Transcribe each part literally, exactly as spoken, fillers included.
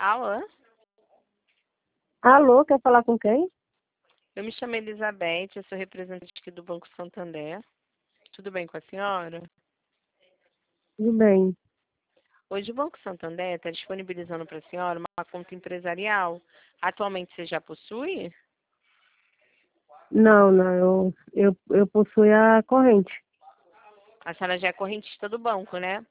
Alô? Alô, quer falar com quem? Eu me chamo Elizabeth, eu sou representante aqui do Banco Santander. Tudo bem com a senhora? Tudo bem. Hoje o Banco Santander está disponibilizando para a senhora uma conta empresarial. Atualmente você já possui? Não, não, eu, eu, eu possuo a corrente. A senhora já é correntista do banco, né?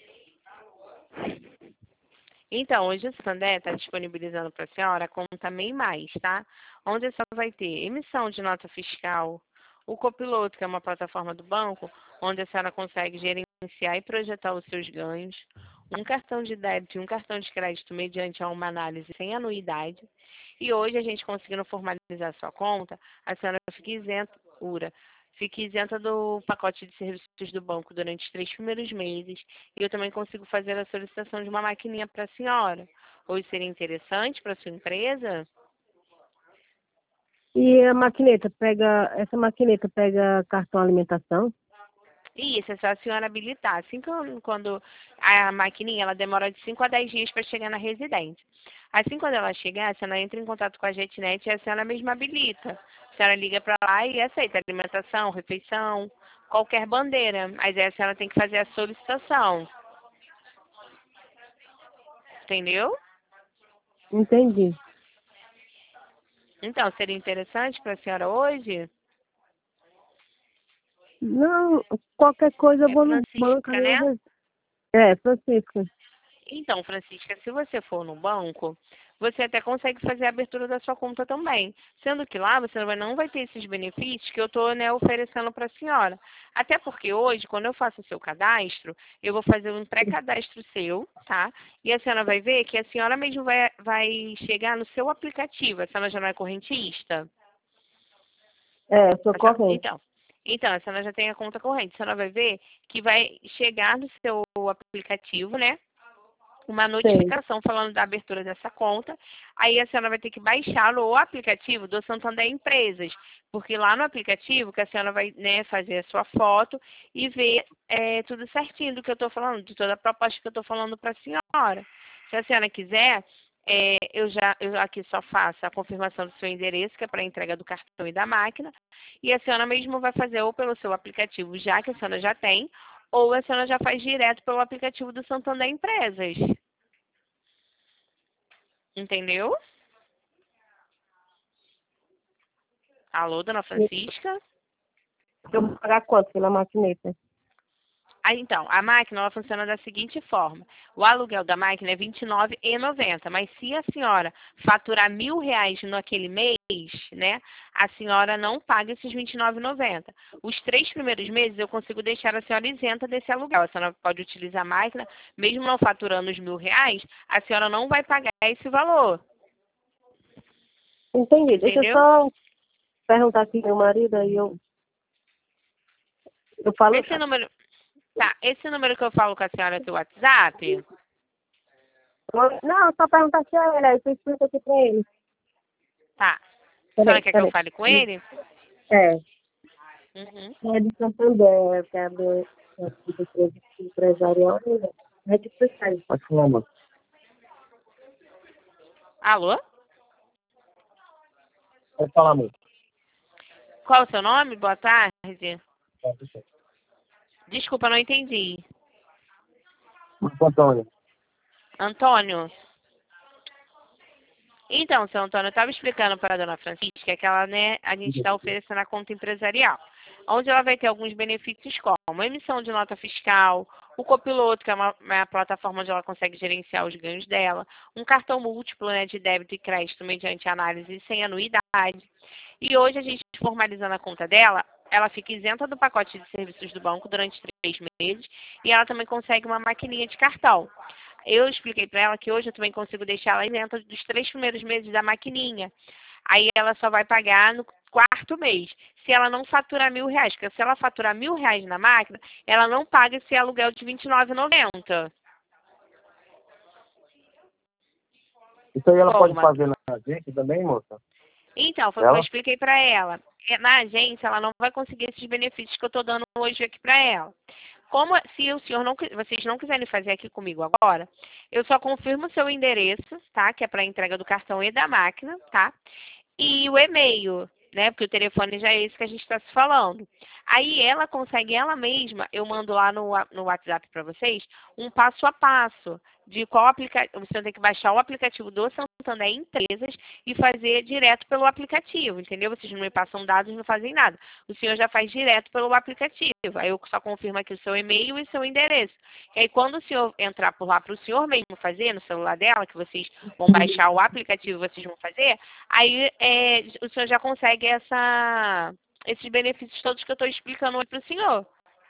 Então, hoje o Santander está disponibilizando para a senhora a conta MEI Mais, tá? Onde a senhora vai ter emissão de nota fiscal, o copiloto, que é uma plataforma do banco, onde a senhora consegue gerenciar e projetar os seus ganhos, um cartão de débito e um cartão de crédito mediante a uma análise sem anuidade. E hoje a gente conseguindo formalizar a sua conta, a senhora fica isenta, Ura, fique isenta do pacote de serviços do banco durante os três primeiros meses. E eu também consigo fazer a solicitação de uma maquininha para a senhora. Hoje seria interessante para a sua empresa? E a maquineta pega, essa maquineta pega cartão alimentação? Isso, é só a senhora habilitar. Assim que eu- quando a maquininha, ela demora de cinco a dez dias para chegar na residência. Assim, quando ela chegar, a senhora entra em contato com a JetNet e a senhora mesma habilita. A senhora liga para lá e aceita alimentação, refeição, qualquer bandeira. Mas aí a senhora tem que fazer a solicitação. Entendeu? Entendi. Então, seria interessante para a senhora hoje? Não, qualquer coisa eu É vou no banco, Francisca, aí eu né? res- É, Francisca. Então, Francisca, se você for no banco, você até consegue fazer a abertura da sua conta também. Sendo que lá você não vai não vai ter esses benefícios que eu estou, né, oferecendo para a senhora. Até porque hoje, quando eu faço o seu cadastro, eu vou fazer um pré-cadastro seu, tá? E a senhora vai ver que a senhora mesmo vai, vai chegar no seu aplicativo. A senhora já não é correntista? É, sou A senhora- corrente. Então, então, a senhora já tem a conta corrente. A senhora vai ver que vai chegar no seu aplicativo, né? Uma Sei. notificação falando da abertura dessa conta. Aí a senhora vai ter que baixar o aplicativo do Santander Empresas, porque lá no aplicativo que a senhora vai, né, fazer a sua foto e ver é, tudo certinho do que eu estou falando, de toda a proposta que eu estou falando para a senhora. Se a senhora quiser, é, eu já eu aqui só faço a confirmação do seu endereço, que é para a entrega do cartão e da máquina, e a senhora mesmo vai fazer ou pelo seu aplicativo, já que a senhora já tem, ou a senhora já faz direto pelo aplicativo do Santander Empresas. Entendeu? Alô, dona Francisca? Eu vou pagar quanto pela maquineta? Ah, então, a máquina ela funciona da seguinte forma. O aluguel da máquina é vinte e nove reais e noventa centavos, mas se a senhora faturar mil reais naquele mês, né, a senhora não paga esses vinte e nove reais e noventa centavos. Os três primeiros meses eu consigo deixar a senhora isenta desse aluguel. A senhora pode utilizar a máquina, mesmo não faturando os mil reais, a senhora não vai pagar esse valor. Entendi. Deixa eu Entendeu? só perguntar aqui pro meu marido, aí eu, eu falo Esse já. número, tá, esse número que eu falo com a senhora é seu WhatsApp? Não, só perguntar se é ele, aí você explica aqui pra ele. Tá. A senhora Peraí, quer que eu peraí. fale com ele? É. Uhum. É de Santander, que é do do empresarial. É de Santander. Pode falar, mano. Alô? Pode falar, amor. Qual o seu nome? Boa tarde. Desculpa, não entendi. Marco Antônio. Antônio. Então, seu Antônio, eu estava explicando para a dona Francisca que ela, né, a gente está oferecendo a conta empresarial, onde ela vai ter alguns benefícios como emissão de nota fiscal, o copiloto, que é uma, uma plataforma onde ela consegue gerenciar os ganhos dela, um cartão múltiplo, né, de débito e crédito mediante análise sem anuidade. E hoje a gente formalizando a conta dela, ela fica isenta do pacote de serviços do banco durante três meses e ela também consegue uma maquininha de cartão. Eu expliquei para ela que hoje eu também consigo deixar ela isenta dos três primeiros meses da maquininha. Aí ela só vai pagar no quarto mês. Se ela não faturar mil reais, porque se ela faturar mil reais na máquina, ela não paga esse aluguel de vinte e nove reais e noventa centavos. Isso aí ela Como? pode fazer na agência também, moça? Então, foi o que eu Ela? expliquei para ela. Na agência, ela não vai conseguir esses benefícios que eu estou dando hoje aqui para ela. Como se o senhor não, vocês não quiserem fazer aqui comigo agora, eu só confirmo o seu endereço, tá? Que é para entrega do cartão e da máquina, tá? E o e-mail, né? Porque o telefone já é esse que a gente está se falando. Aí ela consegue, ela mesma, eu mando lá no, no WhatsApp para vocês, um passo a passo de qual aplicativo. Você tem que baixar o aplicativo do Santander Empresas e fazer direto pelo aplicativo, entendeu? Vocês não me passam dados, não fazem nada. O senhor já faz direto pelo aplicativo. Aí eu só confirmo aqui o seu e-mail e seu endereço. E aí quando o senhor entrar por lá para o senhor mesmo fazer, no celular dela, que vocês vão baixar o aplicativo e vocês vão fazer, aí é, o senhor já consegue essa, esses benefícios todos que eu estou explicando para o senhor.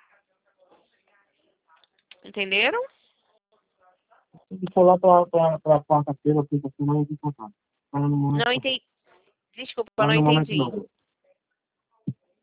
Entenderam? Se for lá para quarta-feira, quinta-feira, eu vou contar. Não entendi. Desculpa, eu Mas não no momento entendi. não.